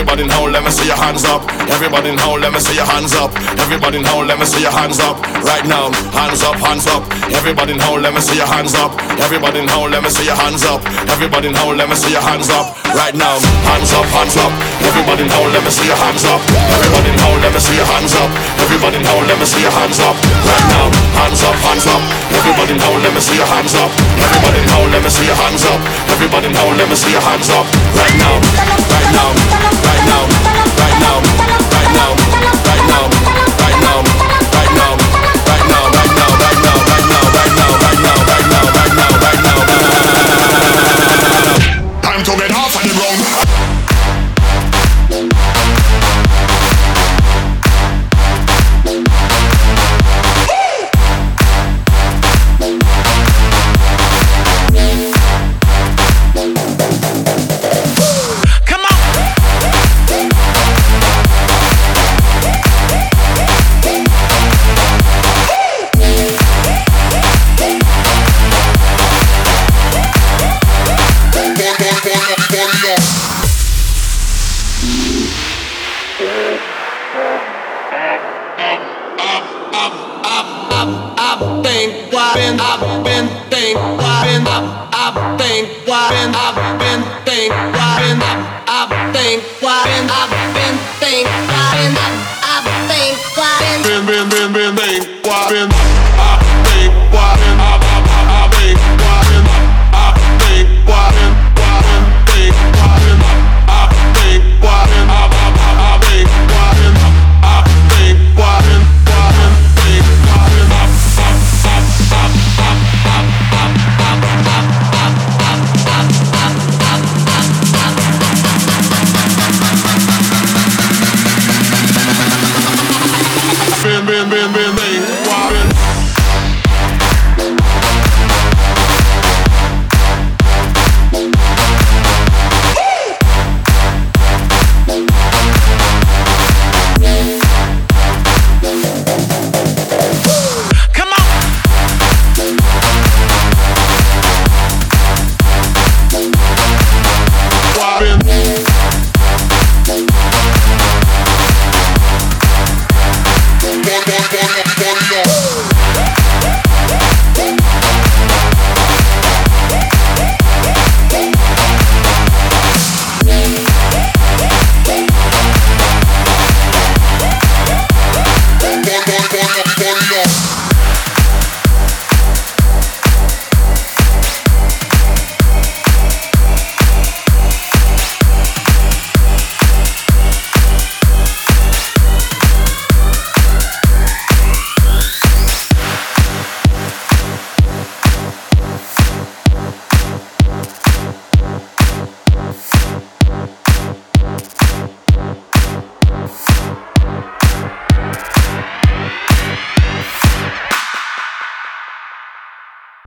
Everybody now, let me see your hands up. Everybody now, let me see your hands up. Everybody now, let me see your hands up. Right now, hands up, hands up. Everybody now, let me see your hands up. Everybody now, let me see your hands up. Everybody now, let me see your hands up. Right now, hands up, hands up. Everybody now, let me see your hands up. Everybody now, let me see your hands up. Everybody now, let me see your hands up. Right now, hands up, hands up. Everybody now, let me see your hands up. Everybody now, let me see your hands up. Everybody now, let me see your hands up. Right now, right now, right now, right now, right now, right now, right now, right now, right now, right now, right now, right now, right now, right now, right now, right now, right now, right now. Time to get off on the ground. I've been